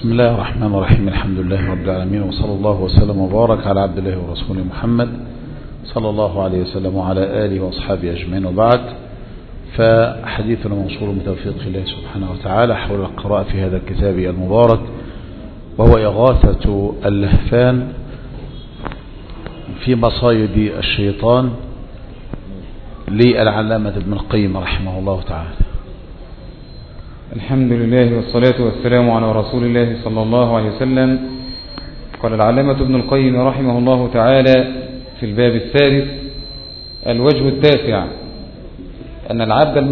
بسم الله الرحمن الرحيم. الحمد لله رب العالمين، وصلى الله وسلم وبارك على عبد الله ورسوله محمد صلى الله عليه وسلم وعلى آله وأصحابه أجمعين، وبعد. فحديثنا موصول بتوفيق الله سبحانه وتعالى حول القراءة في هذا الكتاب المبارك، وهو إغاثة اللهفان في مصايد الشيطان للعلامة ابن القيم رحمه الله تعالى. الحمد لله والصلاة والسلام على رسول الله صلى الله عليه وسلم. قال العلامة ابن القيم رحمه الله تعالى في الباب الثالث: الوجه التاسع أن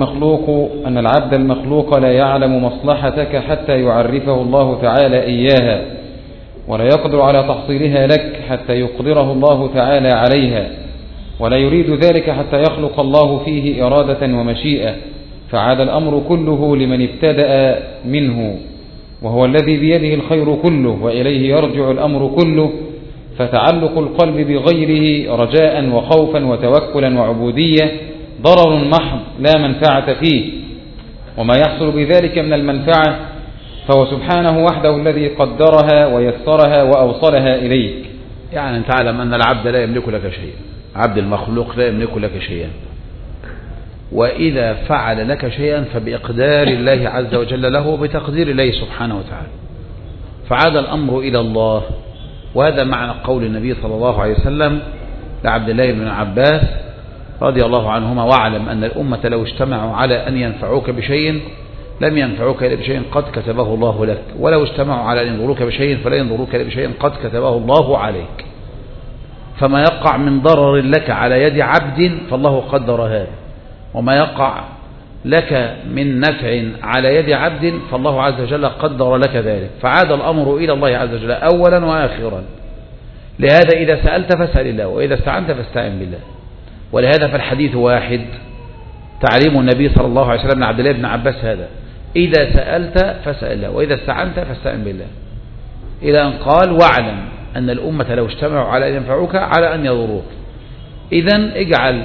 العبد المخلوق لا يعلم مصلحتك حتى يعرفه الله تعالى إياها، ولا يقدر على تحصيلها لك حتى يقدره الله تعالى عليها، ولا يريد ذلك حتى يخلق الله فيه إرادة ومشيئة، فعاد الأمر كله لمن ابتدأ منه، وهو الذي بيده الخير كله وإليه يرجع الأمر كله. فتعلق القلب بغيره رجاء وخوفا وتوكلا وعبودية ضرر محض لا منفعة فيه، وما يحصل بذلك من المنفعة فهو سبحانه وحده الذي قدرها ويسرها وأوصلها إليك. يعني أن تعلم أن العبد لا يملك لك شيئا، عبد المخلوق لا يملك لك شيئا، وإذا فعل لك شيئا فبإقدار الله عز وجل له وبتقدير الله سبحانه وتعالى، فعاد الأمر إلى الله. وهذا معنى قول النبي صلى الله عليه وسلم لعبد الله بن عباس رضي الله عنهما: واعلم أن الأمة لو اجتمعوا على أن ينفعوك بشيء لم ينفعوك إلا بشيء قد كتبه الله لك، ولو اجتمعوا على أن ينظروك بشيء فلا ينظروك إلا بشيء قد كتبه الله عليك. فما يقع من ضرر لك على يد عبد فالله قدر هذا، وما يقع لك من نفع على يد عبد فالله عز وجل قدر لك ذلك. فعاد الأمر إلى الله عز وجل أولا وآخرا. لهذا إذا سألت فاسأل الله، وإذا استعنت فاستعن بالله. ولهذا فالحديث واحد، تعليم النبي صلى الله عليه وسلم لعبد الله بن عباس هذا: إذا سألت فاسأل الله، وإذا استعنت فاستعن بالله، إلى أن قال: واعلم أن الأمة لو اجتمعوا على أن ينفعوك على أن يضروك. إذن اجعل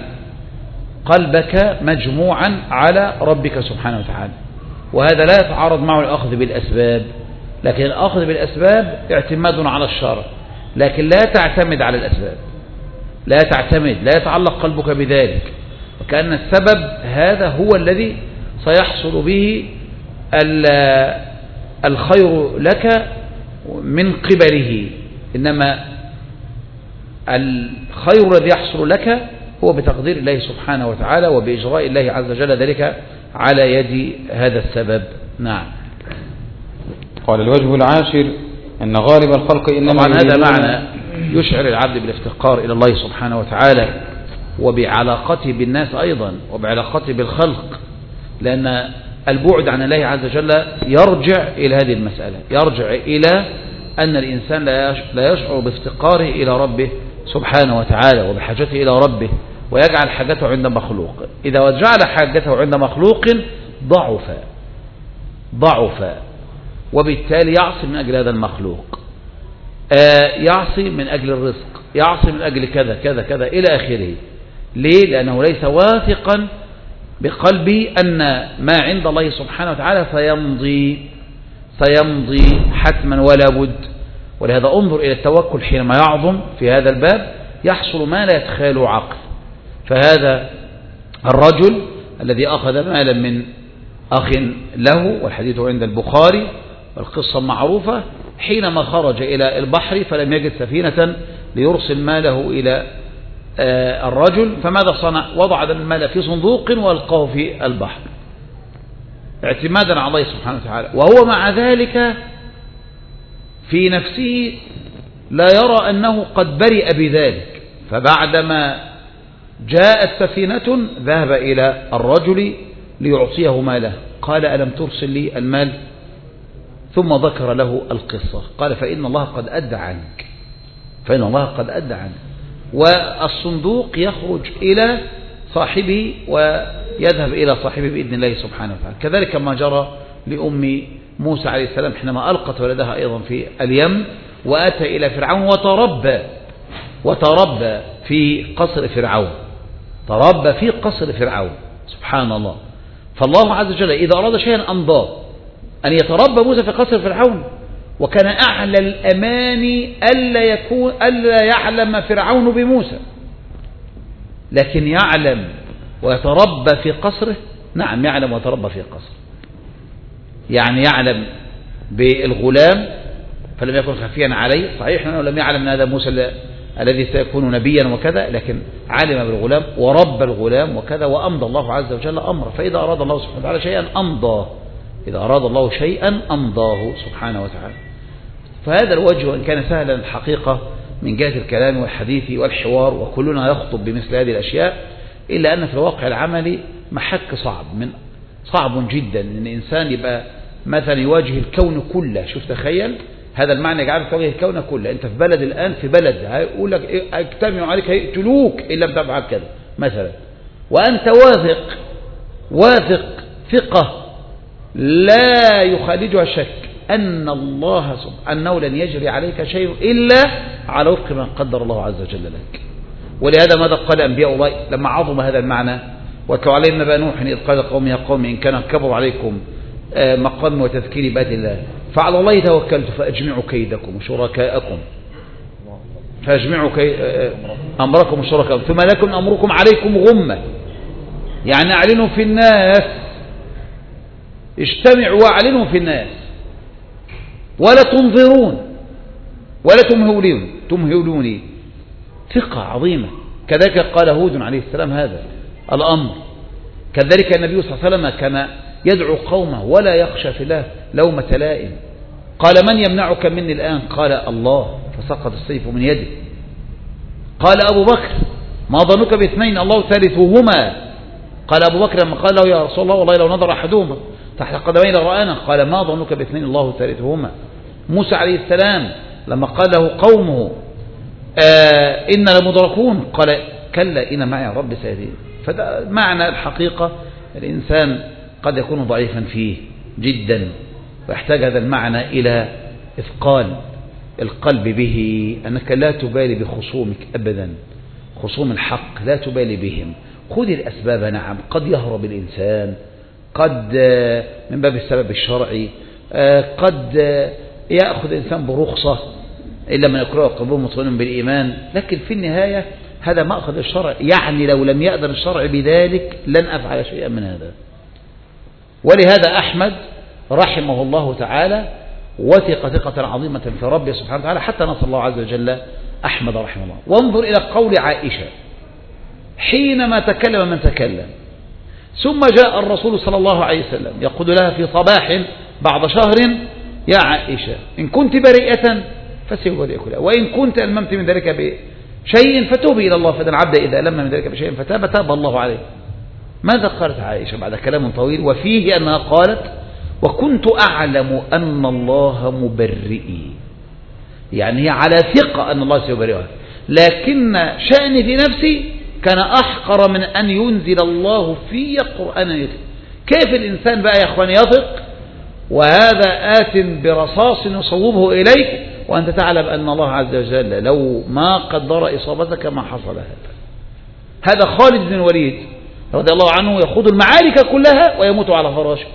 قلبك مجموعا على ربك سبحانه وتعالى، وهذا لا يتعارض مع الأخذ بالأسباب، لكن الأخذ بالأسباب اعتماد على الشرع، لكن لا تعتمد على الأسباب، لا تعتمد، لا يتعلق قلبك بذلك، وكأن السبب هذا هو الذي سيحصل به الخير لك من قبله، إنما الخير الذي يحصل لك هو بتقدير الله سبحانه وتعالى وبإجراء الله عز وجل ذلك على يد هذا السبب. نعم. قال: الوجه العاشر أن غالب الخلق إنما طبعا هذا معنى يشعر العبد بالافتقار إلى الله سبحانه وتعالى، وبعلاقته بالناس أيضا، وبعلاقته بالخلق، لأن البعد عن الله عز وجل يرجع إلى هذه المسألة، يرجع إلى أن الإنسان لا يشعر بافتقاره إلى ربه سبحانه وتعالى وبحاجته إلى ربه، ويجعل حاجته عند مخلوق. إذا جعل حاجته عند مخلوق ضعف، وبالتالي يعصي من أجل هذا المخلوق، يعصي من أجل الرزق، يعصي من أجل كذا كذا كذا إلى آخره. ليه؟ لأنه ليس واثقا بقلبي أن ما عند الله سبحانه وتعالى سيمضي حتما ولا بد. ولهذا انظر إلى التوكل حينما يعظم في هذا الباب يحصل ما لا يتخيله عقل. فهذا الرجل الذي أخذ مالا من أخ له، والحديث عند البخاري والقصة معروفة، حينما خرج إلى البحر فلم يجد سفينة ليرسل ماله إلى الرجل، فماذا صنع؟ وضع المال في صندوق والقاه في البحر اعتمادا على الله سبحانه وتعالى، وهو مع ذلك في نفسه لا يرى أنه قد برئ بذلك. فبعدما جاءت سفينة ذهب إلى الرجل ليعطيه ماله، قال: ألم ترسل لي المال؟ ثم ذكر له القصة، قال: فإن الله قد أدى عنك، والصندوق يخرج إلى صاحبه ويذهب إلى صاحبه بإذن الله سبحانه وتعالى. كذلك ما جرى لأم موسى عليه السلام حينما ألقت ولدها أيضا في اليم، وأتى إلى فرعون وتربى في قصر فرعون، تربى في قصر فرعون، سبحان الله. فالله عز وجل إذا أراد شيئا أمضاه، أن يتربى موسى في قصر فرعون، وكان أعلى الأمان ألا يعلم فرعون بموسى، لكن يعلم ويتربى في قصره. نعم يعلم ويتربى في قصره، يعني يعلم بالغلام فلم يكن خفيا عليه. صحيح أنه لم يعلم أن هذا موسى الذي سيكون نبيا وكذا، لكن علم بالغلام وربى الغلام وكذا، وأمضى الله عز وجل أمره. فإذا أراد الله سبحانه وتعالى شيئا أمضاه، إذا أراد الله شيئا أمضاه سبحانه وتعالى. فهذا الوجه وإن كان سهلا الحقيقة من جهة الكلام والحديث والحوار، وكلنا يخطب بمثل هذه الأشياء، إلا أن في الواقع العملي محك صعب جدا إن الإنسان يبقى مثلا يواجه الكون كله. شوف تخيل هذا المعنى، يجعلك تواجه الكون كله. أنت في بلد الآن، في بلد هيقول لك اجتمعوا عليك هيقتلوك إن لم تفعل كذا مثلا، وأنت واثق ثقة لا يخالجها شك أنه لن يجري عليك شيء إلا على وفق ما قدر الله عز وجل لك. ولهذا ماذا قال أنبياء الله لما عظم هذا المعنى؟ واتلو عليهم نبأ نوح إذ قال قوم يا قوم إن كان كبر عليكم مقام وتذكير بآيات الله فعلى الله توكلت فأجمعوا كيدكم وشركاءكم أمركم وشركاءكم ثم لكم أمركم عليكم غمة، يعني أعلنوا في الناس، اجتمعوا واعلنوا في الناس ولا تنظرون ولا تمهلوني. ثقة عظيمة. كذلك قال هود عليه السلام هذا الأمر. كذلك النبي صلى الله عليه وسلم كان يدعو قومه ولا يخشى في الله لومة لائم. قال من يمنعك مني الآن؟ قال الله، فسقط السيف من يده. قال أبو بكر ما ظنك باثنين الله ثالثهما؟ قال أبو بكر لما قال له يا رسول الله والله لو نظر أحدهما تحت قدمي لرآنا، قال ما ظنك باثنين الله ثالثهما. موسى عليه السلام لما قال له قومه إن لمدركون قال كلا إن معي رب سيهدين. فده معنى الحقيقة الإنسان قد يكون ضعيفا فيه جدا، ويحتاج هذا المعنى إلى إثقال القلب به، أنك لا تبالي بخصومك أبدا، خصوم الحق لا تبالي بهم. خذ الأسباب. نعم قد يهرب الإنسان، قد من باب السبب الشرعي، قد يأخذ الإنسان برخصة إلا من يكره قلبه مطمئن بالإيمان، لكن في النهاية هذا مأخذ الشرع. يعني لو لم يأذن الشرع بذلك لن أفعل شيئا من هذا. ولهذا أحمد رحمه الله تعالى وثق ثقة عظيمة في ربه سبحانه وتعالى حتى نصر الله عز وجل أحمد رحمه الله. وانظر إلى قول عائشة حينما تكلم من تكلم، ثم جاء الرسول صلى الله عليه وسلم يقول لها في صباح بعد شهر يا عائشة إن كنت بريئة فسيبرئك الله، وإن كنت ألممت من ذلك بشيء فتوبي إلى الله، فإن العبد إذا ألم من ذلك بشيء فتاب تاب الله عليه. ماذا قالت عائشة بعد كلام طويل؟ وفيه أنها قالت وكنت أعلم أن الله مبرئي، يعني هي على ثقة أن الله سيبرئها، لكن شأني في نفسي كان أحقر من أن ينزل الله في قرآن يثق. كيف الإنسان بقى يا أخواني يثق وهذا آت برصاص يصوبه إليك وأنت تعلم أن الله عز وجل لو ما قدر إصابتك ما حصل هذا خالد بن الوليد رضي الله عنه يخوض المعارك كلها ويموت على فراشه.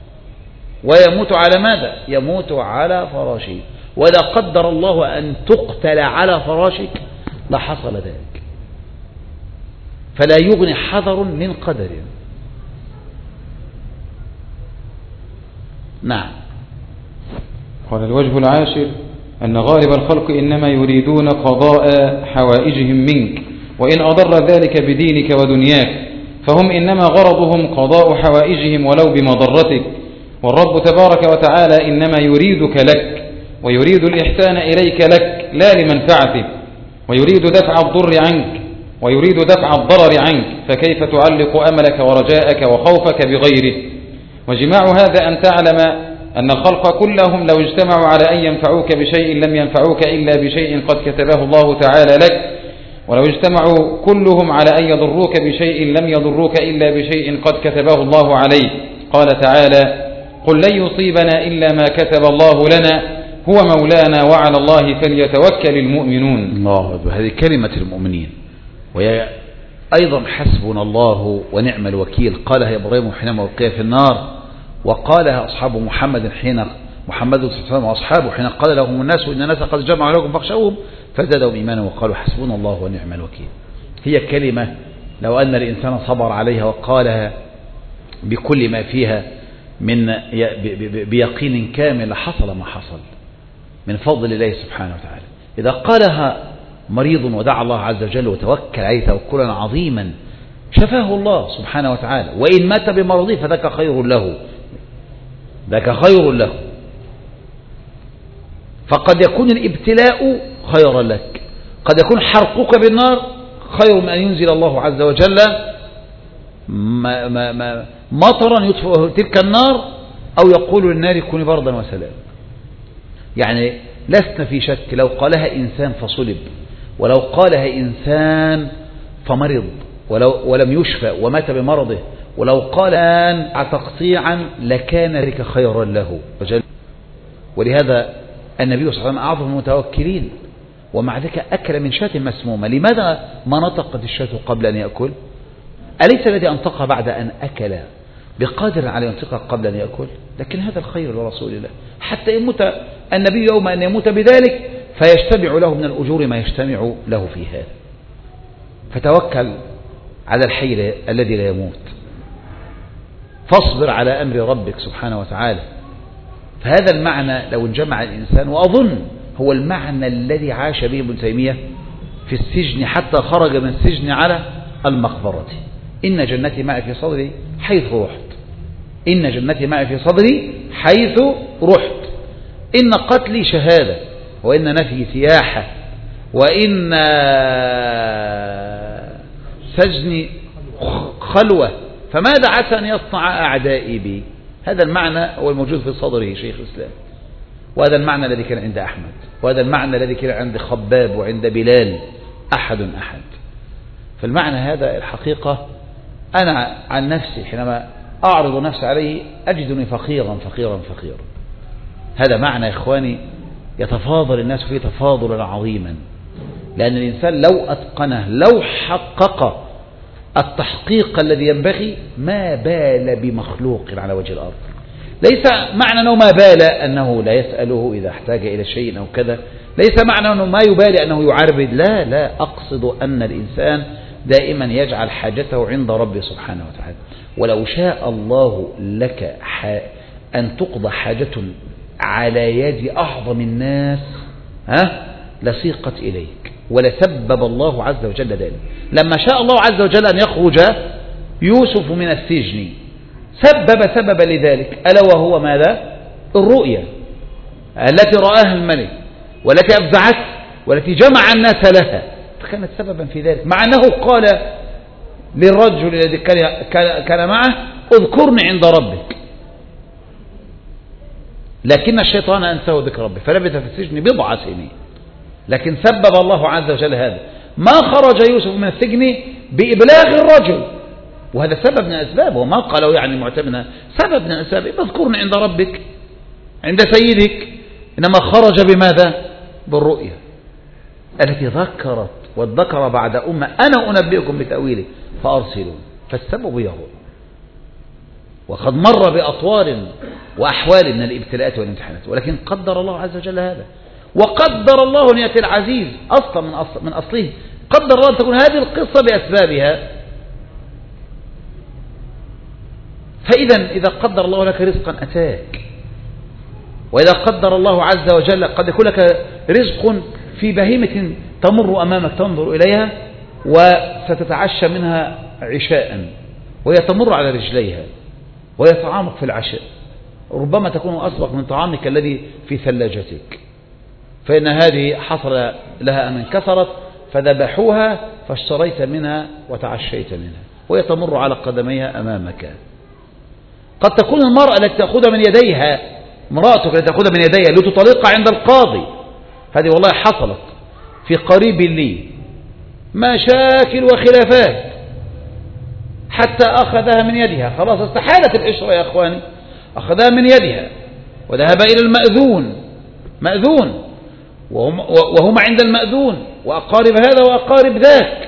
ويموت على ماذا؟ يموت على فراشه. وإذا قدر الله أن تقتل على فراشك لحصل ذلك. فلا يغني حذر من قدر. نعم. قال الوجه العاشر أن غالب الخلق إنما يريدون قضاء حوائجهم منك، وإن أضر ذلك بدينك ودنياك فهم إنما غرضهم قضاء حوائجهم ولو بمضرتك. والرب تبارك وتعالى إنما يريدك لك، ويريد الإحسان إليك لك لا لمنفعتك، ويريد دفع الضر عنك ويريد دفع الضرر عنك، فكيف تعلق أملك ورجاءك وخوفك بغيره؟ وجماع هذا أن تعلم أن الخلق كلهم لو اجتمعوا على أن ينفعوك بشيء لم ينفعوك إلا بشيء قد كتبه الله تعالى لك، ولو اجتمعوا كلهم على أن يضروك بشيء لم يضروك إلا بشيء قد كتبه الله عليك. قال تعالى قل لن يصيبنا إلا ما كتب الله لنا هو مولانا وعلى الله فليتوكل المؤمنون. الله أكبر. هذه كلمة المؤمنين، وهي أيضا حسبنا الله ونعم الوكيل. قالها إبراهيم حينما ألقي في النار، وقالها أصحاب محمد حين محمد صلى الله عليه وسلم وأصحابه حين قال لهم الناس إن الناس قد جمعوا لكم فاخشوهم فزادهم إيمانا وقالوا حسبنا الله ونعم الوكيل. هي كلمة لو أن الإنسان صبر عليها وقالها بكل ما فيها من بيقين كامل لحصل ما حصل من فضل الله سبحانه وتعالى. إذا قالها مريض ودعا الله عز وجل وتوكل عليه توكلا عظيما شفاه الله سبحانه وتعالى، وإن مات بمرضه فذاك خير له، ذاك خير له. فقد يكون الابتلاء خيرا لك، قد يكون حرقك بالنار خير من أن ينزل الله عز وجل مطرا يطفئ تلك النار أو يقول للنار كوني بردا وسلام. يعني لسنا في شك لو قالها إنسان فصلب، ولو قالها إنسان فمرض ولم يشفى ومات بمرضه، ولو قال أن تقطيعا لكان ذلك خيرا له. ولهذا النبي صلى الله عليه وسلم أعظم المتوكلين، ومع ذلك أكل من شاة مسمومة. لماذا ما نطقت الشاة قبل أن يأكل؟ أليس الذي أنطقها بعد أن أكل بقادر على ينطقها قبل أن يأكل؟ لكن هذا الخير لرسول الله، حتى يموت النبي يوم أن يموت بذلك فيجتمع له من الأجور ما يجتمع له في هذا. فتوكل على الحي الذي لا يموت، فاصبر على أمر ربك سبحانه وتعالى. فهذا المعنى لو انجمع الإنسان، وأظن هو المعنى الذي عاش به ابن تيمية في السجن حتى خرج من السجن على المقبرة: إن جنتي معي في صدري حيث رحت، إن جنتي معي في صدري حيث رحت، إن قتلي شهادة، وإن نفي سياحة، وإن سجني خلوة، فماذا عسى أن يصنع أعدائي بي؟ هذا المعنى هو الموجود في صدره شيخ الإسلام، وهذا المعنى الذي كان عند أحمد، وهذا المعنى الذي كان عند خباب وعند بلال، أحد. فالمعنى هذا الحقيقة أنا عن نفسي حينما أعرض نفسي عليه أجدني فقيرا فقيرا فقيرا. هذا معنى يا إخواني يتفاضل الناس فيه تفاضلا عظيما، لأن الإنسان لو أتقنه، لو حقق التحقيق الذي ينبغي، ما بال بمخلوق على وجه الأرض. ليس معنى أنه ما بال أنه لا يسأله إذا احتاج إلى شيء أو كذا، ليس معنى أنه ما يبالي أنه يعربد، لا، أقصد أن الإنسان دائما يجعل حاجته عند ربه سبحانه وتعالى. ولو شاء الله لك أن تقضى حاجة على يد أعظم الناس لسيقت إليك، ولسبب الله عز وجل ذلك. لما شاء الله عز وجل أن يخرج يوسف من السجن سببا لذلك، ألا وهو ماذا؟ الرؤيا التي رآها الملك والتي أفزعته والتي جمع الناس لها، فكانت سببا في ذلك. مع أنه قال للرجل الذي كان معه: اذكرني عند ربك، لكن الشيطان أنساه ذكر ربه فلبث في السجن بضع سنين. لكن سبب الله عز وجل هذا، ما خرج يوسف من السجن بإبلاغ الرجل، وهذا سبب من الأسباب، وما قالوا يعني معتمنا، سبب من الأسباب: اذكرني عند ربك عند سيدك. إنما خرج بماذا؟ بالرؤيا التي ذكرت والذكر بعد أمة أنا أنبئكم بتأويله فأرسلوا، فالسبب هي الرؤيا. وقد مر بأطوار وأحوال من الابتلاءات والامتحانات، ولكن قدر الله عز وجل هذا، وقدر الله أن يأتي العزيز أصلا من أصله، قدر الله أن تكون هذه القصة بأسبابها. فإذا قدر الله لك رزقا أتاك، وإذا قدر الله عز وجل قد يكون لك رزق في بهيمة تمر أمامك تنظر إليها وستتعشى منها عشاء وهي تمر على رجليها وهي طعامك في العشاء، ربما تكون أسبق من طعامك الذي في ثلاجتك، فإن هذه حصل لها أن انكسرت فذبحوها فاشتريت منها وتعشيت منها وهي تمر على قدميها أمامك. قد تكون المرأة التي تأخذ من يديها، امرأتك التي تأخذ من يديها لتطلقها عند القاضي، هذه والله حصلت في قريب لي، مشاكل وخلافات حتى أخذها من يدها، خلاص استحالت العشرة يا أخواني، أخذها من يدها وذهب إلى مأذون وهم عند المأذون وأقارب هذا وأقارب ذاك،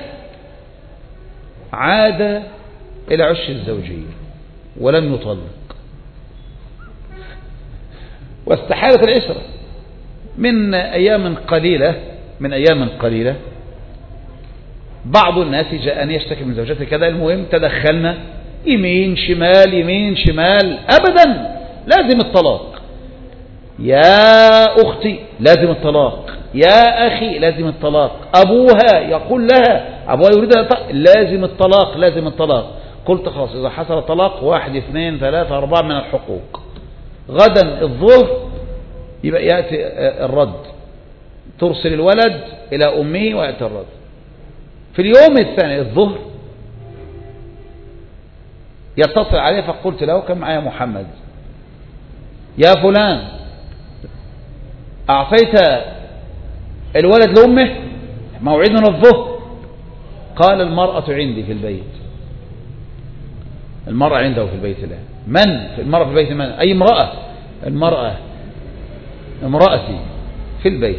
عاد إلى عش الزوجية ولم يطلق. واستحالت العشرة. من أيام قليلة بعض الناس جاءني يشتكي من زوجته كذا، المهم تدخلنا يمين شمال، أبدا لازم الطلاق، يا أختي لازم الطلاق، يا أخي لازم الطلاق، أبوها يقول لها، أبوها يريد لازم الطلاق. قلت خلاص إذا حصل طلاق 1 2 3 4 من الحقوق، غدا الظهر يبقى يأتي الرد، ترسل الولد إلى أمه ويأتي الرد. في اليوم الثاني الظهر يتصل عليه، فقلت له كم معايا محمد، يا فلان أعطيت الولد لأمه، موعدنا الظهر. قال المرأة عندي في البيت. المرأة عنده في البيت. لا، من في المرأة في البيت؟ من؟ أي امرأة؟ امرأتي في البيت،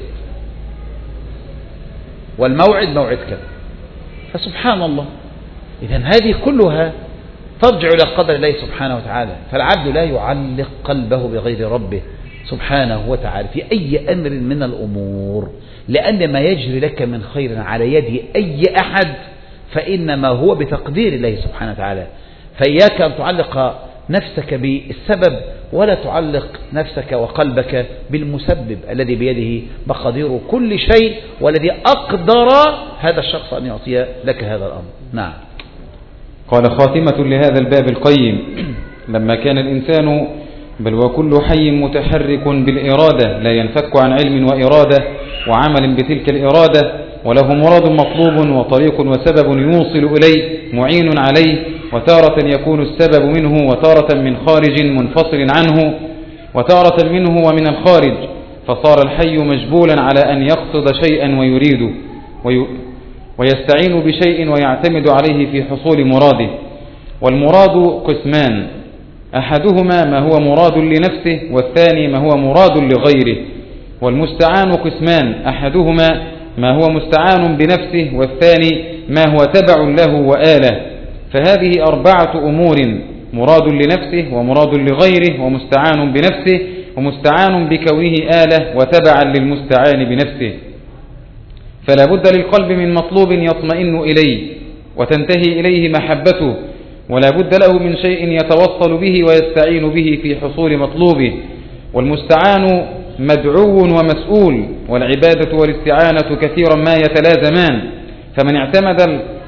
والموعد موعد كذا. فسبحان الله، إذن هذه كلها ترجع إلى قدر الله سبحانه وتعالى. فالعبد لا يعلق قلبه بغير ربه سبحانه وتعالى في أي أمر من الأمور، لأن ما يجري لك من خير على يد أي أحد فإنما هو بتقدير الله سبحانه وتعالى. فإياك أن تعلق نفسك بالسبب، ولا تعلق نفسك وقلبك بالمسبب الذي بيده مقادير كل شيء، والذي أقدر هذا الشخص أن يعطي لك هذا الأمر. نعم. قال خاتمة لهذا الباب القيم: لما كان الإنسان بل وكل حي متحرك بالإرادة لا ينفك عن علم وإرادة وعمل بتلك الإرادة، وله مراد مطلوب وطريق وسبب يوصل إليه معين عليه، وتارة يكون السبب منه وتارة من خارج منفصل عنه، وتارة منه ومن الخارج، فصار الحي مجبولا على أن يقصد شيئا ويريد ويستعين بشيء ويعتمد عليه في حصول مراده. والمراد قسمان: أحدهما ما هو مراد لنفسه، والثاني ما هو مراد لغيره. والمستعان قسمان: أحدهما ما هو مستعان بنفسه، والثاني ما هو تبع له وآله. فهذه 4 أمور: مراد لنفسه، ومراد لغيره، ومستعان بنفسه، ومستعان بكونه آله، وتبعا للمستعان بنفسه. فلا بد للقلب من مطلوب يطمئن إليه وتنتهي إليه محبته، ولا بد له من شيء يتوصل به ويستعين به في حصول مطلوبه. والمستعان مدعو ومسؤول، والعبادة والاستعانة كثيرا ما يتلازمان. فمن اعتمد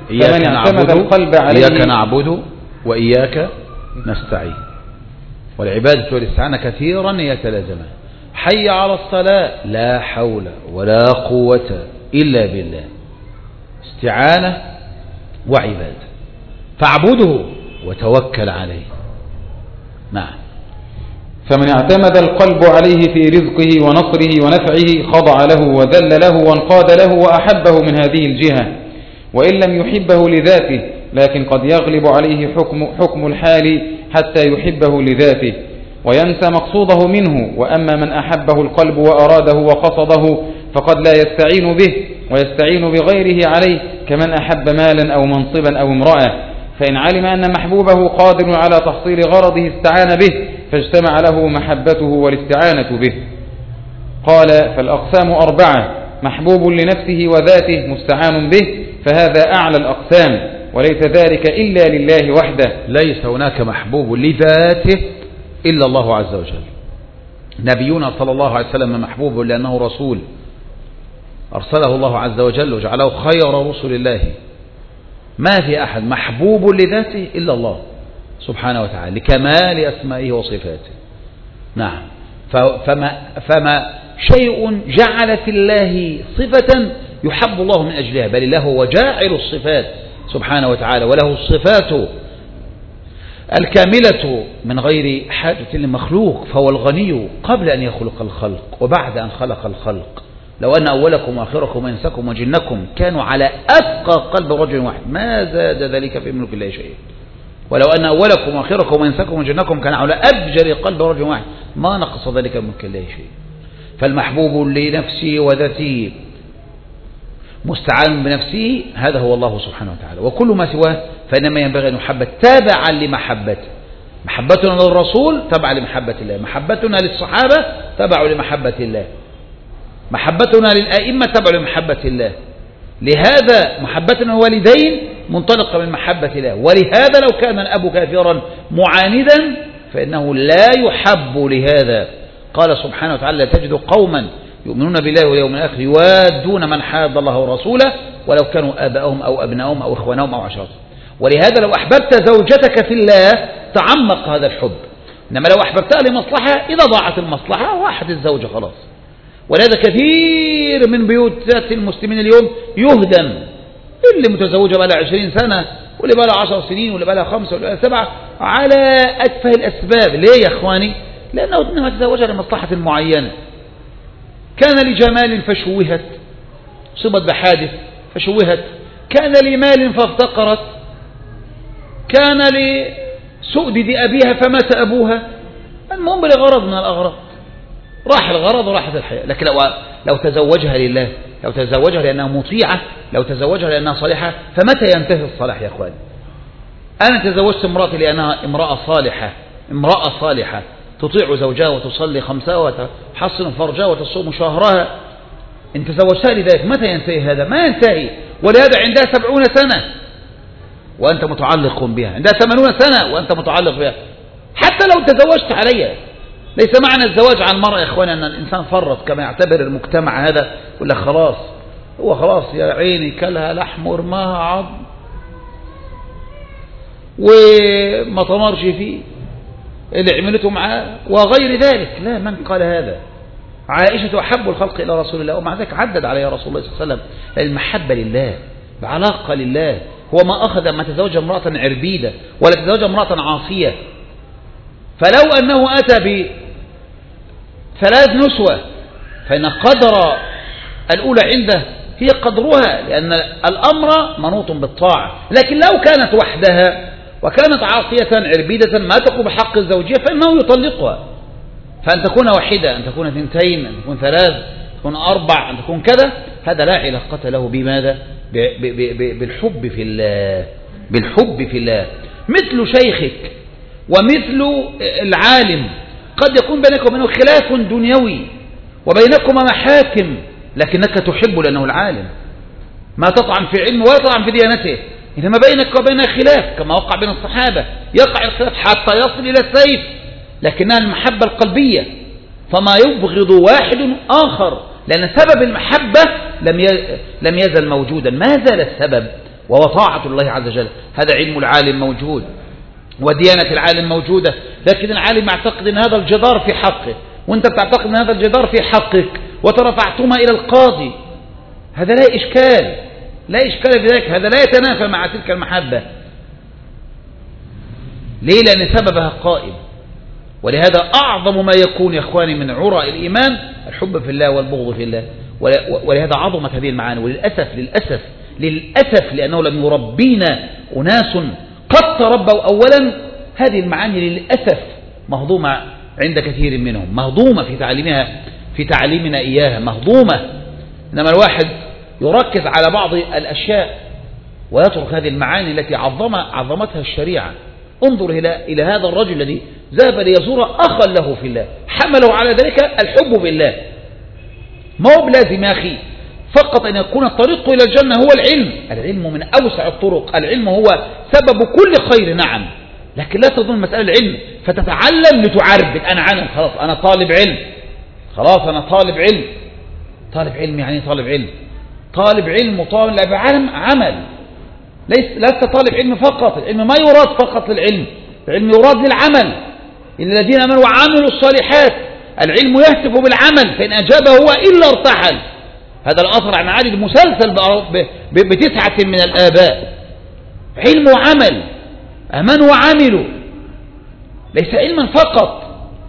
القلب عليه. إياك نعبد وإياك نستعين، والعبادة والاستعانة كثيرا يتلازمان. حي على الصلاة، لا حول ولا قوة إلا بالله، استعانة وعبادة، فاعبده وتوكل عليه. نعم. فمن اعتمد القلب عليه في رزقه ونصره ونفعه خضع له وذل له وانقاد له وأحبه من هذه الجهة، وإن لم يحبه لذاته، لكن قد يغلب عليه حكم الحال حتى يحبه لذاته وينسى مقصوده منه. وأما من أحبه القلب وأراده وقصده فقد لا يستعين به ويستعين بغيره عليه، كمن أحب مالا أو منصبا أو امرأة، فإن علم أن محبوبه قادر على تحصيل غرضه استعان به، فاجتمع له محبته والاستعانة به. قال: فالأقسام 4: محبوب لنفسه وذاته مستعان به، فهذا أعلى الأقسام، وليس ذلك إلا لله وحده. ليس هناك محبوب لذاته إلا الله عز وجل. نبينا صلى الله عليه وسلم محبوب لأنه رسول أرسله الله عز وجل وجعله خير رسل الله. ما في أحد محبوب لذاته إلا الله سبحانه وتعالى لكمال أسمائه وصفاته. نعم. فما شيء جعل في الله صفة يحب الله من أجلها، بل الله هو جاعل الصفات سبحانه وتعالى، وله الصفات الكاملة من غير حاجة لمخلوق، فهو الغني قبل أن يخلق الخلق وبعد أن خلق الخلق. لو أن أولكم وآخركم وإنسكم وجنكم كانوا على أتقى قلب رجل واحد ما زاد ذلك في ملك الله شيء، ولو أن أولكم وآخركم وإنسكم وجنكم كانوا على أفجر قلب رجل واحد ما نقص ذلك من ملك الله شيء. فالمحبوب لنفسه وذاته مستعان بنفسه هذا هو الله سبحانه وتعالى، وكل ما سواه فإنما ينبغي أن يحب تابعا لمحبته. محبتنا للرسول تبع لمحبة الله، محبتنا للصحابة تبع لمحبة الله، محبتنا للأئمة تبع لمحبة الله، لهذا محبتنا الوالدين منطلقة من محبة الله، ولهذا لو كان الأب كافرا معاندا فإنه لا يحب. لهذا قال سبحانه وتعالى: تجد قوما يؤمنون بالله واليوم الآخر يوادون من حاد الله ورسوله ولو كانوا آباءهم أو أبناءهم أو إخوانهم أو عشيرتهم. ولهذا لو أحببت زوجتك في الله تعمق هذا الحب، إنما لو أحببتها لمصلحة إذا ضاعت المصلحة راحت الزوجة خلاص. ولهذا كثير من بيوت المسلمين اليوم يهدم، اللي متزوجة بقى لها 20 سنة واللي بقى لها 10 سنين واللي بقى لها 5 واللي بقى لها 7 على أتفه الأسباب. ليه يا إخواني؟ لأنه إنما تزوجها لمصلحة معينة، كان لجمال فشوهت، صبت بحادث فشوهت، كان لمال فافتقرت، كان لسؤدد أبيها فمات أبوها، المهم لغرض من الأغراض، راح الغرض وراحت الحياة. لكن لو تزوجها لله، لو تزوجها لأنها مطيعة، لو تزوجها لأنها صالحة، فمتى ينتهي الصلاح يا أخواني؟ أنا تزوجت امرأتي لأنها امرأة صالحة، امرأة صالحة تطيع زوجها وتصلي خمسها وتحصن فرجها وتصوم شهرها، إن تزوجتها لذلك متى ينتهي هذا؟ ما ينتهي. ولهذا عندها 70 سنة وأنت متعلق بها، عندها 80 سنة وأنت متعلق بها، حتى لو تزوجت عليها. ليس معنى الزواج على المرأة يا إخواني أن الإنسان فرط كما يعتبر المجتمع هذا، ولا خلاص هو خلاص يا عيني كلها لحم ورماها عظم وما طمرش فيه اللي عملته معاه وغير ذلك. لا، من قال هذا؟ عائشة أحب الخلق إلى رسول الله، ومع ذلك عدد عليها رسول الله صلى الله عليه وسلم المحبة لله، بعلاقة لله. هو ما أخذ ما تزوج امرأة عربيدة ولا تزوج امرأة عاصية. فلو أنه أتى ب3 نسوة فإن قدر الأولى عنده هي قدرها، لأن الأمر منوط بالطاعة. لكن لو كانت وحدها وكانت عاصية عربيدة ما تقوم بحق الزوجية فإنه يطلقها. فأن تكون واحدة، أن تكون 2، أن تكون 3، أن تكون 4، أن تكون كذا، هذا لا علاقة له بماذا؟ بالحب في الله، بالحب في الله. مثل شيخك ومثل العالم قد يكون بينك وبينه خلاف دنيوي وبينكما محاكم، لكنك تحب لأنه العالم، ما تطعن في علمه ولا تطعن في ديانته، إنما بينك وبينه خلاف كما وقع بين الصحابة، يقع الخلاف حتى يصل إلى السيف، لكنها المحبة القلبية، فما يبغض واحد آخر، لأن سبب المحبة لم يزل موجودا، ما زال السبب وهو طاعة الله عز وجل. هذا علم العالم موجود وديانة العالم موجودة، لكن العالم يعتقد أن هذا الجدار في حقه وأنت بتعتقد أن هذا الجدار في حقك وترفعتما إلى القاضي، هذا لا إشكال، لا إشكال في ذلك، هذا لا يتنافى مع تلك المحبة. ليه؟ لأن سببها قائم. ولهذا أعظم ما يكون يا إخواني من عرى الإيمان الحب في الله والبغض في الله. ولهذا عظمت هذه المعاني. وللأسف للأسف للأسف لأنه لم يربينا أناس قد تربوا أولا، هذه المعاني للأسف مهضومة عند كثير منهم، مهضومة في تعليمنا إياها، مهضومة. إنما الواحد يركز على بعض الأشياء ويترك هذه المعاني التي عظمتها الشريعة. انظر إلى هذا الرجل الذي ذهب ليزور أخا له في الله، حمله على ذلك الحب بالله. ما هو بلازم يا أخي فقط أن يكون الطريق إلى الجنة هو العلم، العلم من أوسع الطرق، العلم هو سبب كل خير، نعم، لكن لا تظن مسألة العلم فتتعلم لتعربد. أنا عالم خلاص، أنا طالب علم، خلاص أنا طالب علم. طالب علم يعني طالب علم، طالب علم وطالب علم عمل، لست طالب علم فقط. العلم ما يراد فقط للعلم، العلم يراد للعمل. إن الذين آمنوا وعملوا الصالحات، العلم يهتف بالعمل، فإن أجابه هو إلا ارتحل. هذا الأثر عن علي المسلسل ب9 من الآباء. علم وعمل، آمنوا وعملوا، ليس علما فقط.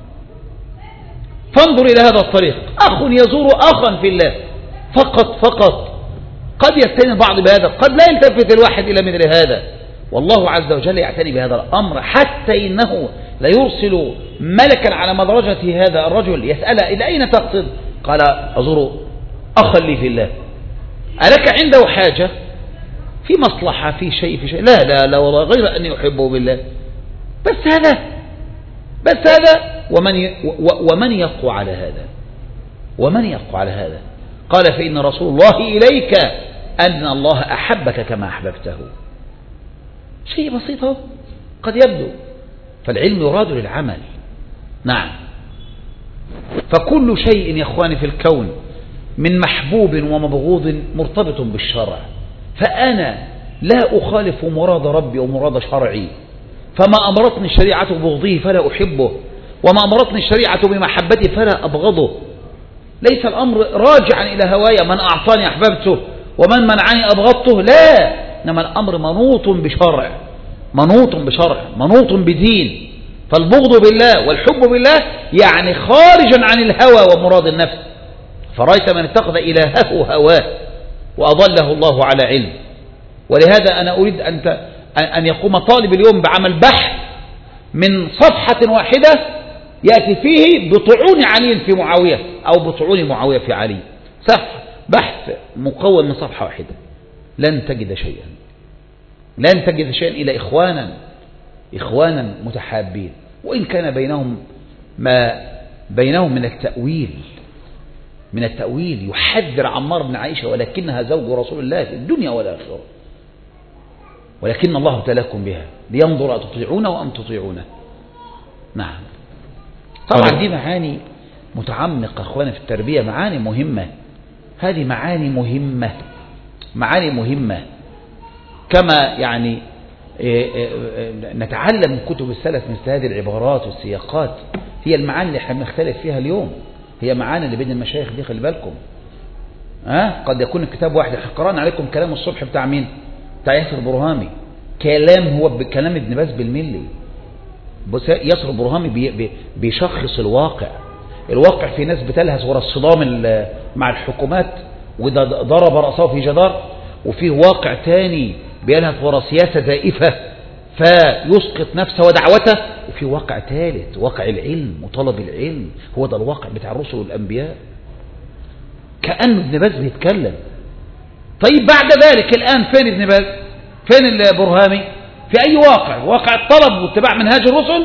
فانظر إلى هذا الطريق، أخ يزور أخا في الله فقط. قد يستني البعض بهذا، قد لا يلتفت الواحد إلى مثل هذا، والله عز وجل يعتني بهذا الأمر، حتى إنه لا يرسل ملكا على مدرجة هذا الرجل يسأله إلى أين تقصد؟ قال أزور أخا لي في الله. ألك عنده حاجة في مصلحة في شيء؟ لا والله، غير أني أحبه بالله، بس هذا ومن يقوى على هذا؟ ومن يقوى على هذا؟ قال فإن رسول الله إليك أن الله أحبك كما أحببته. شيء بسيط قد يبدو، فالعلم يراد للعمل. نعم. فكل شيء يا إخواني في الكون من محبوب ومبغوض مرتبط بالشرع، فأنا لا أخالف مراد ربي ومراد شرعي، فما أمرتني الشريعة ببغضه فلا أحبه، وما أمرتني الشريعة بمحبته فلا أبغضه. ليس الأمر راجعا إلى هوايا، من أعطاني أحببته ومن منعني أبغضته، لا، إنما الأمر منوط بشرع، منوط بشرع، منوط بدين. فالبغض بالله والحب بالله يعني خارجا عن الهوى ومراد النفس. فرأيت من اتخذ إلهه هواه وأضله الله على علم. ولهذا أنا أريد أن يقوم طالب اليوم بعمل بحث من صفحة واحدة يأتي فيه بطعون علي في معاوية أو بطعون معاوية في علي. بحث مكون من صفحة واحدة، لن تجد شيئا، لن تجد شيئا إلا إخوانا متحابين، وإن كان بينهم ما بينهم من التأويل يحذر عمار بن عائشة ولكنها زوج رسول الله في الدنيا والآخرة، ولكن الله ابتلاكم بها لينظر أتطيعونه وأم تطيعونه. نعم. طبعا دي معاني متعمقة أخوانا في التربية، معاني مهمة، هذه معاني مهمة، معاني مهمة. كما يعني نتعلم من كتب السلف مثل هذه العبارات والسياقات، هي المعاني اللي احنا بنختلف فيها اليوم، هي معاني اللي بين المشايخ دي، خلي بالكم. قد يكون الكتاب واحد. احنا قرأنا عليكم كلام الصبح بتاع مين؟ بتاع ياسر برهامي، كلام هو بكلام ابن باز بالملي. ياسر برهامي بيشخص الواقع في ناس بتلهث ورا الصدام مع الحكومات وده ضرب رأسه في جدار، وفيه واقع تاني بيلهث ورا سياسة زائفة فيسقط نفسه ودعوته، وفي واقع ثالث واقع العلم وطلب العلم، هو ده الواقع بتاع الرسل والأنبياء. كأن ابن باز بيتكلم. طيب بعد ذلك الآن فين ابن باز؟ فين البرهامي؟ في أي واقع؟ واقع الطلب واتباع منهاج الرسل،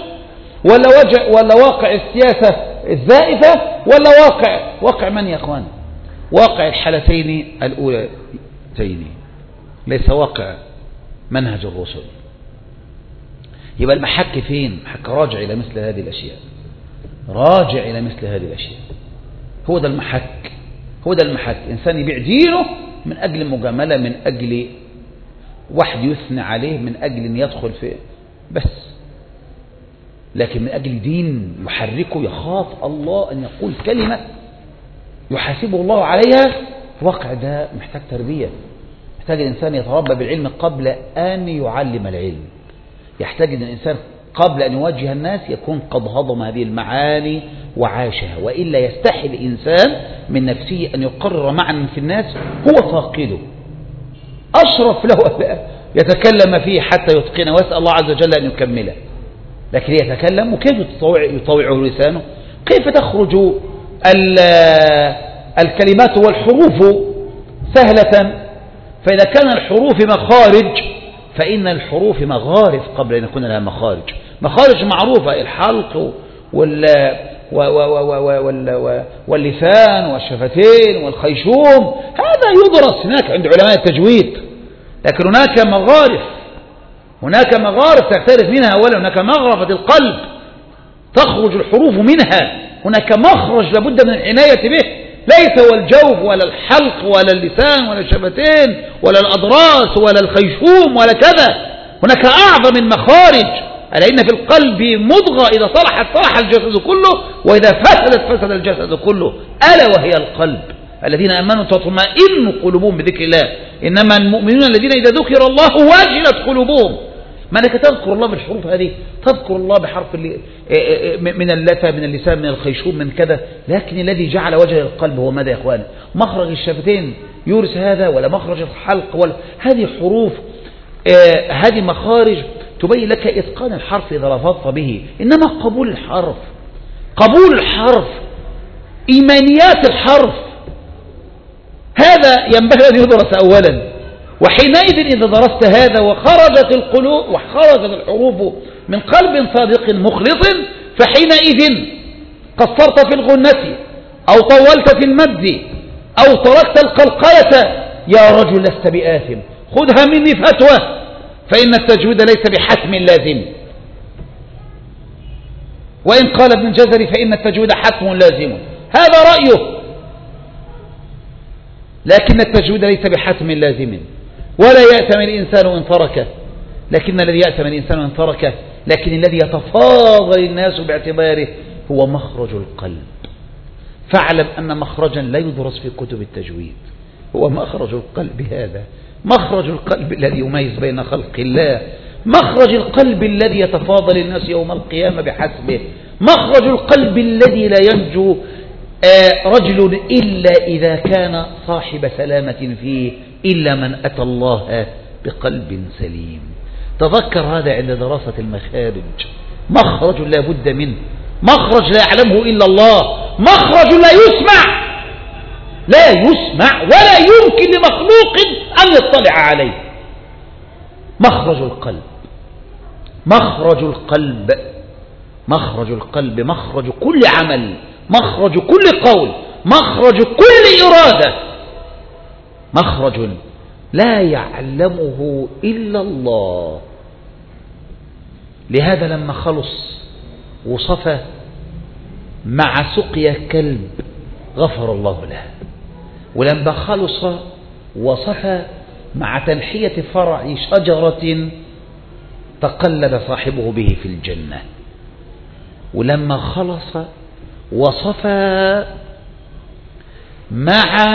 ولا واقع السياسة الزائفة، ولا واقع من يا أخوان؟ واقع الحالتين الأولتين، ليس واقع منهج الرسل. يبقى المحك فين؟ المحك راجع إلى مثل هذه الأشياء، راجع إلى مثل هذه الأشياء. هو ده المحك، هو ده المحك. إنسان يبيع دينه من أجل مجاملة، من أجل واحد يثنى عليه، من أجل أن يدخل في بس، لكن من أجل دين يحركه، يخاف الله أن يقول كلمة يحاسبه الله عليها. الواقع ده محتاج تربية، يحتاج الإنسان يتربى بالعلم قبل أن يعلم العلم، يحتاج أن الإنسان قبل أن يوجه الناس يكون قد هضم هذه المعاني وعاشها، وإلا يستحي الإنسان من نفسه أن يقرر معنى في الناس هو فاقده، أشرف له يتكلم فيه حتى يتقنه، ويسأل الله عز وجل أن يكمله. لكن يتكلم وكيف يطوعه لسانه؟ كيف تخرج الكلمات والحروف سهلة؟ فإذا كان الحروف مخارج فإن الحروف مغارف قبل أن يكون لها مخارج. مخارج معروفة، الحلق واللسان والشفتين والخيشوم، هذا يدرس هناك عند علماء التجويد. لكن هناك مغارف تعترف منها. أولا هناك مغرفة القلب تخرج الحروف منها، هناك مخرج لابد من العناية به، ليس هو الجوف ولا الحلق ولا اللسان ولا الشفتين ولا الأضراس ولا الخيشوم ولا كذا. هناك أعظم المخارج. ألا إن في القلب مضغة إذا صلحت صلح الجسد كله، وإذا فسدت فسد الجسد كله، ألا وهي القلب. الذين آمنوا تطمئن قلوبهم بذكر الله، إنما المؤمنون الذين إذا ذكر الله وجلت قلوبهم. ما أنك تذكر الله بالحروف هذه، تذكر الله بحرف من اللثة، من اللسان، من الخيشوم، من كذا. لكن الذي جعل وجه القلب هو ماذا يا إخوان؟ مخرج الشفتين يورث هذا، ولا مخرج الحلق، ولا هذه حروف، هذه مخارج تبين لك إتقان الحرف إذا لفظت به. إنما قبول الحرف، إيمانيات الحرف، هذا ينبغي أن يدرس أولا. وحينئذ إذا درست هذا وخرجت الحروف من قلب صادق مخلص، فحينئذ قصرت في الغنة أو طولت في المد أو تركت القلقلة يا رجل لست بآثم، خذها مني فتوى، فإن التجويد ليس بحتم لازم. وإن قال ابن الجزري فإن التجويد حتم لازم، هذا رأيه، لكن التجويد ليس بحتم لازم، ولا يأتم الإنسان إن تركه، لكن الذي يأتم الإنسان إن تركه، لكن الذي يتفاضل الناس باعتباره هو مخرج القلب. فاعلم أن مخرجا لا يدرس في كتب التجويد هو مخرج القلب، هذا مخرج القلب الذي يميز بين خلق الله، مخرج القلب الذي يتفاضل الناس يوم القيامة بحسبه، مخرج القلب الذي لا ينجو رجل إلا إذا كان صاحب سلامة فيه، إلا من أتى الله بقلب سليم. تذكر هذا عند دراسة المخارج، مخرج لا بد منه، مخرج لا يعلمه إلا الله، مخرج لا يسمع ولا يمكن لمخلوق أن يطلع عليه. مخرج القلب، مخرج القلب، مخرج القلب، مخرج كل عمل، مخرج كل قول، مخرج كل إرادة، مخرج لا يعلمه إلا الله. لهذا لما خلص وصفى مع سقيا كلب غفر الله له، ولما خلص وصفى مع تنحية فرع شجرة تقلب صاحبه به في الجنة، ولما خلص وصفى مع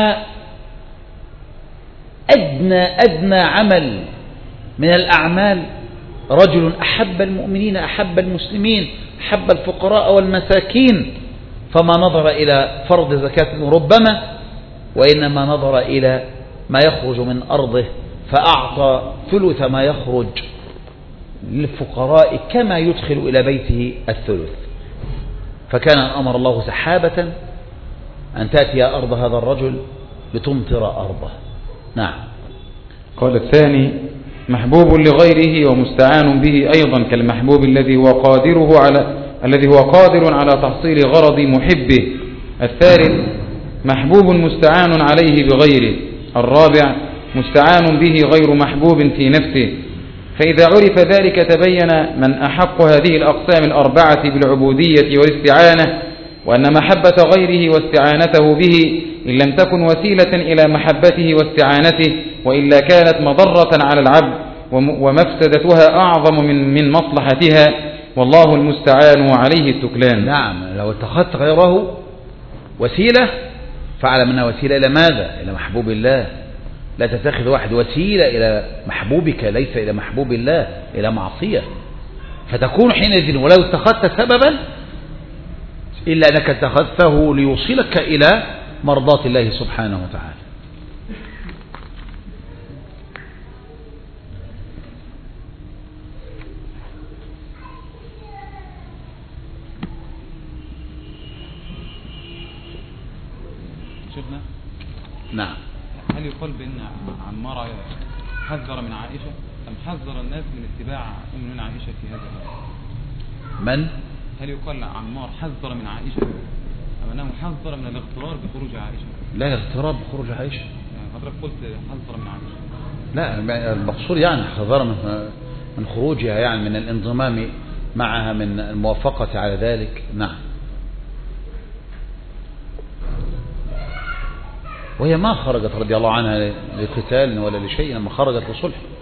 أدنى عمل من الأعمال، رجل أحب المؤمنين، أحب المسلمين، أحب الفقراء والمساكين، فما نظر إلى فرض زكاة ربما، وإنما نظر إلى ما يخرج من أرضه فأعطى ثلث ما يخرج للفقراء كما يدخل إلى بيته الثلث. فكان أمر الله سحابة أن تأتي أرض هذا الرجل لتمطر أرضه. نعم. قال الثاني: محبوب لغيره ومستعان به أيضا كالمحبوب الذي هو قادر على تحصيل غرض محبه. الثالث: محبوب مستعان عليه بغيره. الرابع: مستعان به غير محبوب في نفسه. فإذا عرف ذلك تبين من أحق هذه الأقسام الأربعة بالعبودية والاستعانة، وأن محبة غيره واستعانته به إن لم تكن وسيلة إلى محبته واستعانته، وإلا كانت مضرة على العبد ومفسدتها أعظم من مصلحتها، والله المستعان وعليه التكلان. نعم، لو اتخذت غيره وسيلة فاعلم أنها وسيلة إلى ماذا؟ إلى محبوب الله. لا تتخذ واحد وسيلة إلى محبوبك، ليس إلى محبوب الله، إلى معصية، فتكون حينئذ ولو اتخذت سببا إلا أنك اتخذته ليوصلك إلى مرضاة الله سبحانه وتعالى. شفنا؟ نعم. هل يقال بأن عمار حذر من عائشة أم حذر الناس من اتباع أم عائشة في هذا الأمر؟ من؟ هل يقال عمار حذر من عائشة أم أنه حذر من الاغترار بخروج عائشة؟ لا، الاغترار بخروج عائشة. حضرتك قلت حذر من عائشة. لا، المقصود يعني حذر من خروجها، يعني من الانضمام معها، من الموافقة على ذلك. نعم. وهي ما خرجت رضي الله عنها لقتال ولا لشيء، لما خرجت لصلح.